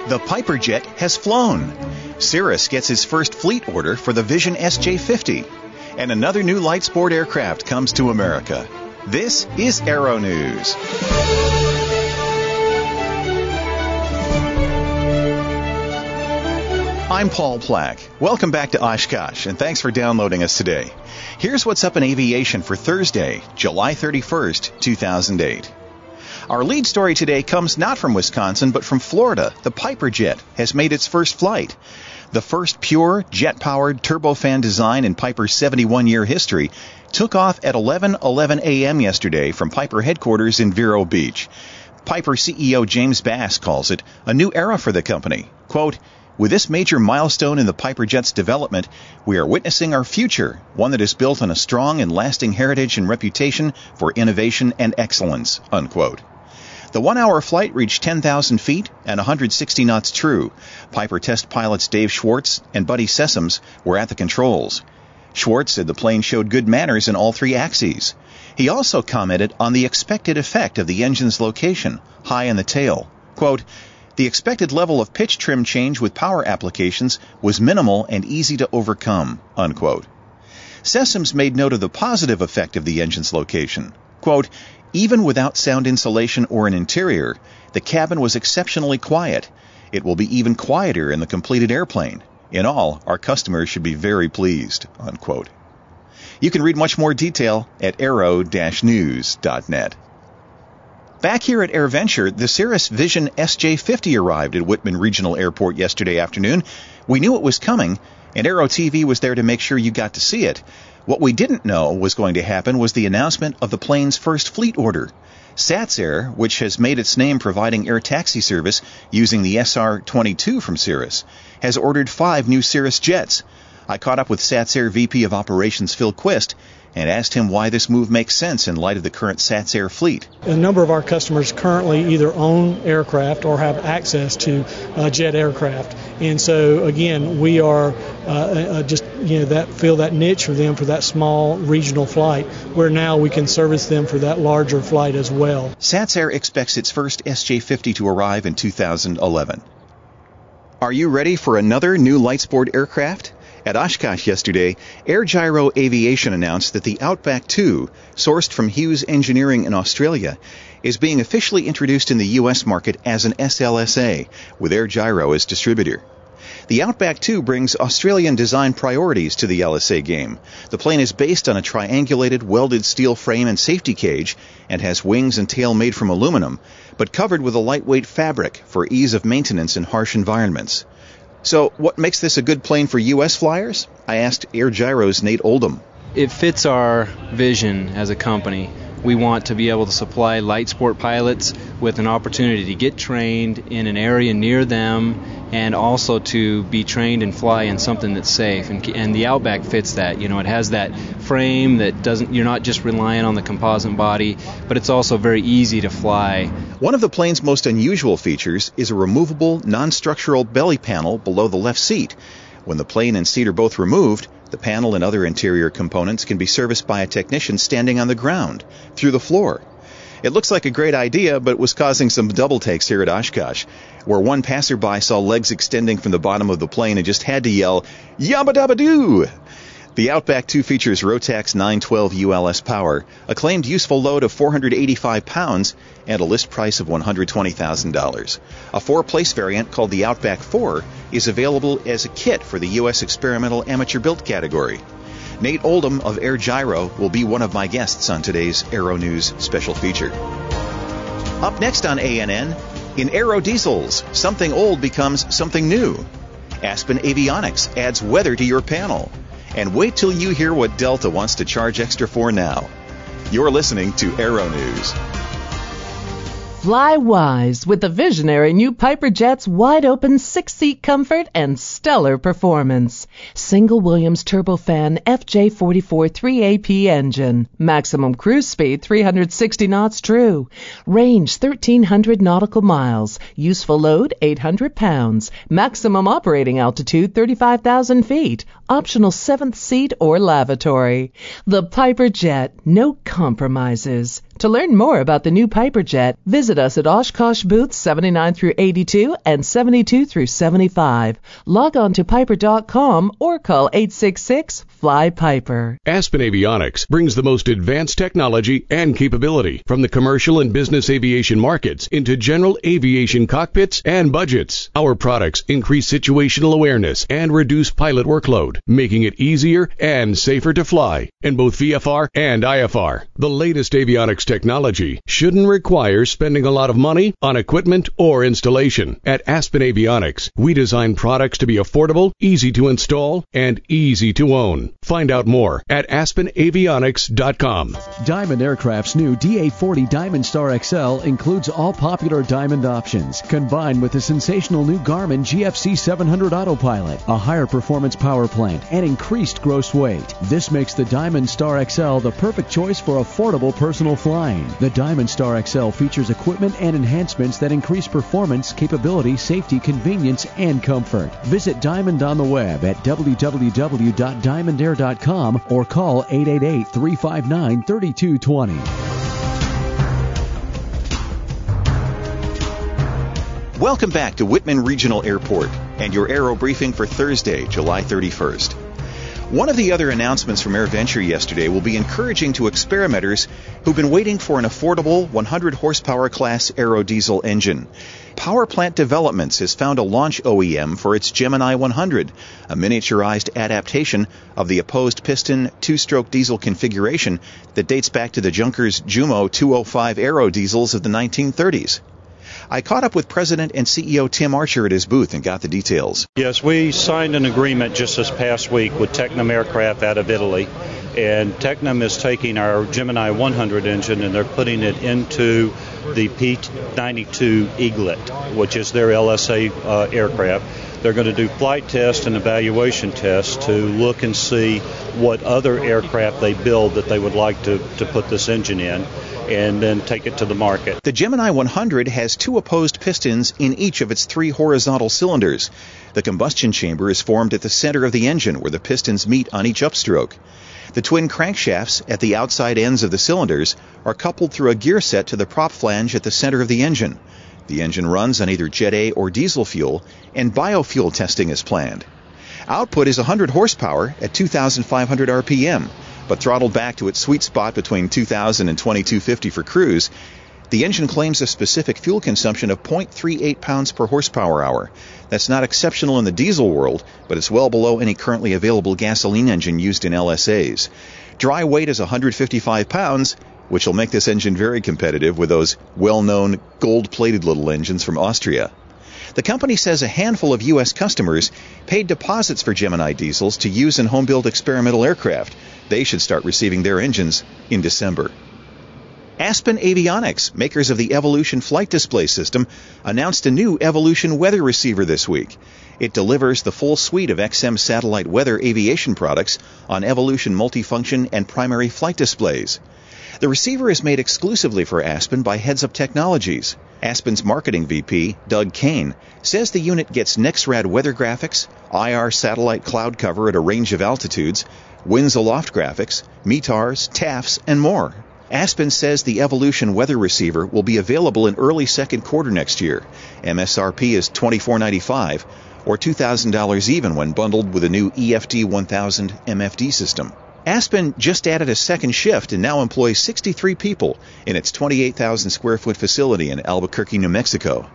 The Piper jet has flown. Cirrus gets his first fleet order for the Vision SJ50. And another new light sport aircraft comes to America. This is Aero News. I'm Paul Plack. Welcome back to Oshkosh, and thanks for downloading us today. Here's what's up in aviation for Thursday, July 31st, 2008. Our lead story today comes not from Wisconsin, but from Florida. The Piper jet has made its first flight. The first pure, jet-powered turbofan design in Piper's 71-year history took off at 11:11 a.m. yesterday from Piper headquarters in Vero Beach. Piper CEO James Bass calls it a new era for the company. Quote, "With this major milestone in the Piper jet's development, we are witnessing our future, one that is built on a strong and lasting heritage and reputation for innovation and excellence," unquote. The one-hour flight reached 10,000 feet and 160 knots true. Piper test pilots Dave Schwartz and Buddy Sessoms were at the controls. Schwartz said the plane showed good manners in all three axes. He also commented on the expected effect of the engine's location, high in the tail. Quote, "The expected level of pitch trim change with power applications was minimal and easy to overcome," unquote. Sessoms made note of the positive effect of the engine's location. Quote, "Even without sound insulation or an interior, the cabin was exceptionally quiet. It will be even quieter in the completed airplane. In all, our customers should be very pleased," unquote. You can read much more detail at aero-news.net. Back here at AirVenture, the Cirrus Vision SJ50 arrived at Whitman Regional Airport yesterday afternoon. We knew it was coming, and Aero TV was there to make sure you got to see it. What we didn't know was going to happen was the announcement of the plane's first fleet order. SatSair, which has made its name providing air taxi service using the SR-22 from Cirrus, has ordered 5 new Cirrus jets. I caught up with SatSair VP of Operations Phil Quist and asked him why this move makes sense in light of the current SatSair fleet. A number of our customers currently either own aircraft or have access to jet aircraft. And so, again, we are fill that niche for them for that small regional flight, where now we can service them for that larger flight as well. SatSair expects its first SJ50 to arrive in 2011. Are you ready for another new light sport aircraft? At Oshkosh yesterday, Air Gyro Aviation announced that the Outback II, sourced from Hughes Engineering in Australia, is being officially introduced in the U.S. market as an SLSA, with Air Gyro as distributor. The Outback II brings Australian design priorities to the LSA game. The plane is based on a triangulated welded steel frame and safety cage and has wings and tail made from aluminum, but covered with a lightweight fabric for ease of maintenance in harsh environments. So, what makes this a good plane for U.S. flyers? I asked Air Gyro's Nate Oldham. It fits our vision as a company. We want to be able to supply light sport pilots with an opportunity to get trained in an area near them and also to be trained and fly in something that's safe. And the Outback fits that. You know, it has that frame that doesn't, you're not just relying on the composite body, but it's also very easy to fly. One of the plane's most unusual features is a removable, non-structural belly panel below the left seat. When the plane and seat are both removed, the panel and other interior components can be serviced by a technician standing on the ground, through the floor. It looks like a great idea, but it was causing some double takes here at Oshkosh, where one passerby saw legs extending from the bottom of the plane and just had to yell, "Yabba dabba doo!" The Outback II features Rotax 912 ULS power, a claimed useful load of 485 pounds, and a list price of $120,000. A 4-place variant called the Outback 4 is available as a kit for the U.S. Experimental Amateur Built category. Nate Oldham of Air Gyro will be one of my guests on today's Aero News special feature. Up next on ANN, in Aero Diesels, something old becomes something new. Aspen Avionics adds weather to your panel. And wait till you hear what Delta wants to charge extra for now. You're listening to Aero News. Fly wise with the visionary new Piper Jet's wide-open 6-seat comfort and stellar performance. Single Williams turbofan FJ44 3AP engine. Maximum cruise speed 360 knots true. Range 1,300 nautical miles. Useful load 800 pounds. Maximum operating altitude 35,000 feet. Optional 7th seat or lavatory. The Piper Jet. No compromises. To learn more about the new Piper Jet, visit us at Oshkosh booths 79 through 82 and 72 through 75. Log on to piper.com or call 866-FLY-PIPER. Aspen Avionics brings the most advanced technology and capability from the commercial and business aviation markets into general aviation cockpits and budgets. Our products increase situational awareness and reduce pilot workload, making it easier and safer to fly in both VFR and IFR. The latest avionics technology shouldn't require spending a lot of money on equipment or installation. At Aspen Avionics, we design products to be affordable, easy to install, and easy to own. Find out more at aspenavionics.com. Diamond Aircraft's new DA-40 Diamond Star XL includes all popular Diamond options, combined with the sensational new Garmin GFC 700 Autopilot, a higher performance power plant, and increased gross weight. This makes the Diamond Star XL the perfect choice for affordable personal flying. The Diamond Star XL features equipment and enhancements that increase performance, capability, safety, convenience, and comfort. Visit Diamond on the web at www.diamondair.com or call 888-359-3220. Welcome back to Whitman Regional Airport and your Aero Briefing for Thursday, July 31st. One of the other announcements from AirVenture yesterday will be encouraging to experimenters who've been waiting for an affordable 100 horsepower class aero diesel engine. Power Plant Developments has found a launch OEM for its Gemini 100, a miniaturized adaptation of the opposed piston two-stroke diesel configuration that dates back to the Junkers Jumo 205 aero diesels of the 1930s. I caught up with President and CEO Tim Archer at his booth and got the details. Yes, we signed an agreement just this past week with Tecnam Aircraft out of Italy, and Tecnam is taking our Gemini 100 engine and they're putting it into the P-92 Eaglet, which is their LSA aircraft. They're going to do flight tests and evaluation tests to look and see what other aircraft they build that they would like to put this engine in, and then take it to the market. The Gemini 100 has two opposed pistons in each of its three horizontal cylinders. The combustion chamber is formed at the center of the engine where the pistons meet on each upstroke. The twin crankshafts at the outside ends of the cylinders are coupled through a gear set to the prop flange at the center of the engine. The engine runs on either Jet A or diesel fuel, and biofuel testing is planned. Output is 100 horsepower at 2,500 RPM, but throttled back to its sweet spot between 2,000 and 2,250 for cruise. The engine claims a specific fuel consumption of 0.38 pounds per horsepower hour. That's not exceptional in the diesel world, but it's well below any currently available gasoline engine used in LSAs. Dry weight is 155 pounds, which will make this engine very competitive with those well-known gold-plated little engines from Austria. The company says a handful of U.S. customers paid deposits for Gemini diesels to use in home-built experimental aircraft. They should start receiving their engines in December. Aspen Avionics, makers of the Evolution flight display system, announced a new Evolution weather receiver this week. It delivers the full suite of XM satellite weather aviation products on Evolution multifunction and primary flight displays. The receiver is made exclusively for Aspen by Heads Up Technologies. Aspen's marketing VP, Doug Kane, says the unit gets NEXRAD weather graphics, IR satellite cloud cover at a range of altitudes, winds aloft graphics, METARs, TAFs, and more. Aspen says the Evolution weather receiver will be available in early second quarter next year. MSRP is $24.95 or $2,000 even when bundled with a new EFD 1000 MFD system. Aspen just added a second shift and now employs 63 people in its 28,000 square foot facility in Albuquerque, New Mexico.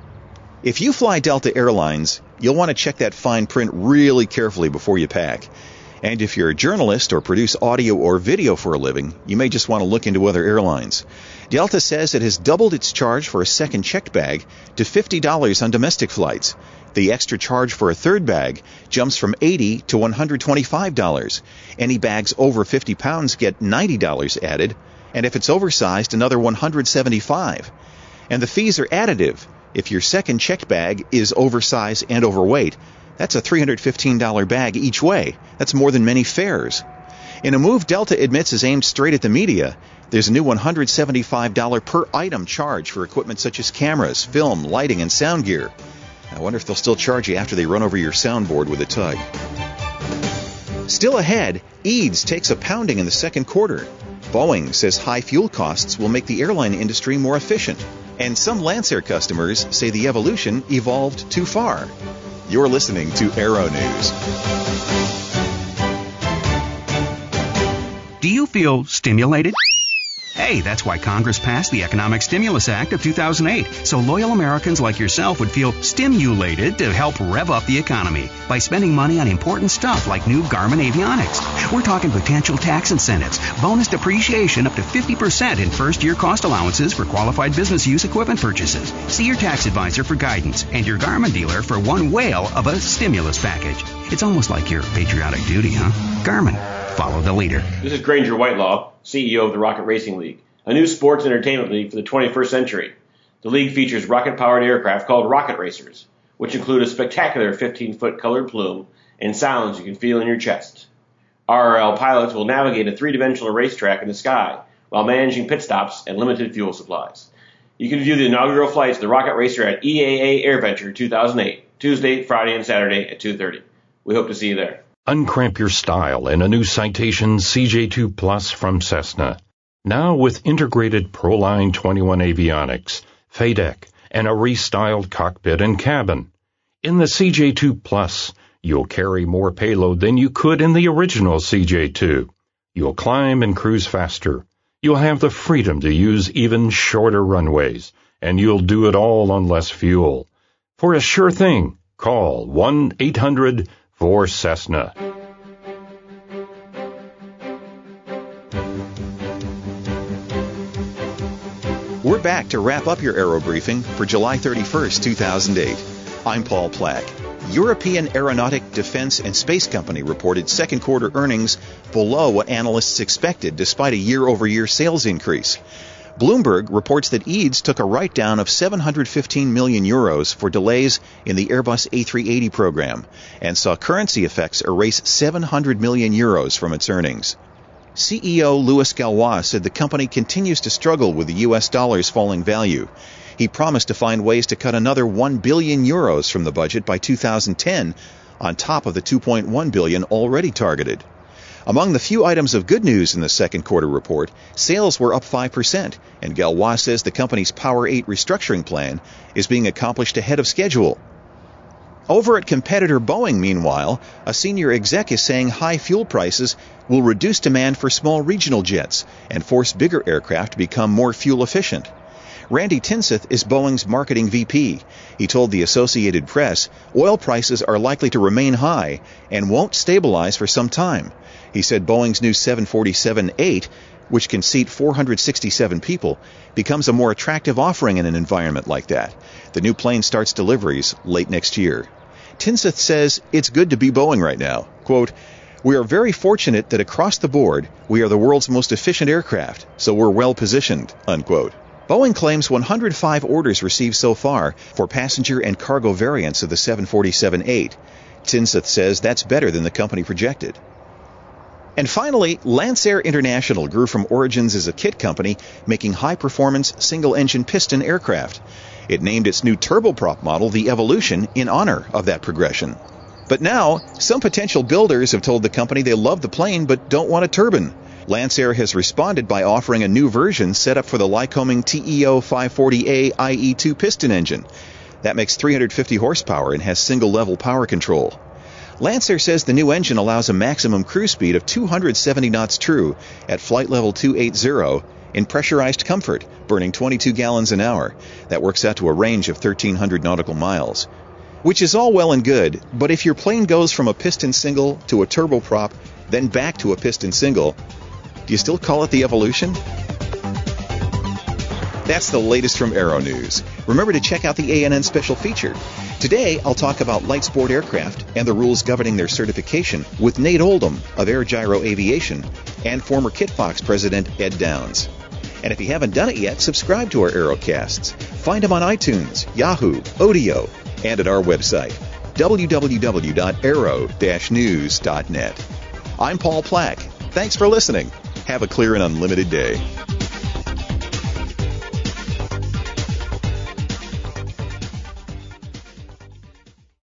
If you fly Delta Airlines, you'll want to check that fine print really carefully before you pack. And if you're a journalist or produce audio or video for a living, you may just want to look into other airlines. Delta says it has doubled its charge for a second checked bag to $50 on domestic flights. The extra charge for a third bag jumps from $80 to $125. Any bags over 50 pounds get $90 added, and if it's oversized, another $175. And the fees are additive. If your second checked bag is oversized and overweight, that's a $315 bag each way. That's more than many fares. In a move Delta admits is aimed straight at the media, there's a new $175 per item charge for equipment such as cameras, film, lighting, and sound gear. I wonder if they'll still charge you after they run over your soundboard with a tug. Still ahead, Eads takes a pounding in the second quarter. Boeing says high fuel costs will make the airline industry more efficient. And some Lancer customers say the Evolution evolved too far. You're listening to Aero News. Do you feel stimulated? Hey, that's why Congress passed the Economic Stimulus Act of 2008, so loyal Americans like yourself would feel stimulated to help rev up the economy by spending money on important stuff like new Garmin avionics. We're talking potential tax incentives, bonus depreciation up to 50% in first-year cost allowances for qualified business use equipment purchases. See your tax advisor for guidance and your Garmin dealer for one whale of a stimulus package. It's almost like your patriotic duty, huh? Garmin. Follow the leader. This is Granger Whitelaw, CEO of the Rocket Racing League, a new sports entertainment league for the 21st century. The league features rocket-powered aircraft called rocket racers, which include a spectacular 15-foot colored plume and sounds you can feel in your chest. RRL pilots will navigate a three-dimensional racetrack in the sky while managing pit stops and limited fuel supplies. You can view the inaugural flights of the Rocket Racer at EAA AirVenture 2008, Tuesday, Friday, and Saturday at 2:30. We hope to see you there. Uncramp your style in a new Citation CJ2 Plus from Cessna. Now with integrated Proline 21 avionics, FADEC, and a restyled cockpit and cabin. In the CJ2 Plus, you'll carry more payload than you could in the original CJ2. You'll climb and cruise faster. You'll have the freedom to use even shorter runways, and you'll do it all on less fuel. For a sure thing, call 1-800-4Cessna. We're back to wrap up your Aero Briefing for July 31st, 2008. I'm Paul Plack. European Aeronautic, Defense, and Space Company reported second quarter earnings below what analysts expected despite a year-over-year sales increase. Bloomberg reports that EADS took a write-down of €715 million for delays in the Airbus A380 program and saw currency effects erase €700 million from its earnings. CEO Louis Gallois said the company continues to struggle with the U.S. dollar's falling value. He promised to find ways to cut another €1 billion from the budget by 2010, on top of the $2.1 billion already targeted. Among the few items of good news in the second quarter report, sales were up 5%, and Gallois says the company's Power 8 restructuring plan is being accomplished ahead of schedule. Over at competitor Boeing, meanwhile, a senior exec is saying high fuel prices will reduce demand for small regional jets and force bigger aircraft to become more fuel efficient. Randy Tinseth is Boeing's marketing VP. He told the Associated Press oil prices are likely to remain high and won't stabilize for some time. He said Boeing's new 747-8, which can seat 467 people, becomes a more attractive offering in an environment like that. The new plane starts deliveries late next year. Tinseth says it's good to be Boeing right now. Quote, "We are very fortunate that across the board, we are the world's most efficient aircraft, so we're well positioned," unquote. Boeing claims 105 orders received so far for passenger and cargo variants of the 747-8. Tinseth says that's better than the company projected. And finally, Lancer International grew from origins as a kit company making high-performance single-engine piston aircraft. It named its new turboprop model the Evolution in honor of that progression. But now, some potential builders have told the company they love the plane but don't want a turbine. Lancer has responded by offering a new version set up for the Lycoming TEO 540A IE2 piston engine. That makes 350 horsepower and has single-level power control. Lancer says the new engine allows a maximum cruise speed of 270 knots true at flight level 280 in pressurized comfort, burning 22 gallons an hour. That works out to a range of 1,300 nautical miles. Which is all well and good, but if your plane goes from a piston single to a turboprop, then back to a piston single, do you still call it the Evolution? That's the latest from Aero News. Remember to check out the ANN special feature. Today, I'll talk about light sport aircraft and the rules governing their certification with Nate Oldham of Air Gyro Aviation and former Kitfox president Ed Downs. And if you haven't done it yet, subscribe to our Aerocasts. Find them on iTunes, Yahoo, Odeo, and at our website, www.aero-news.net. I'm Paul Plack. Thanks for listening. Have a clear and unlimited day.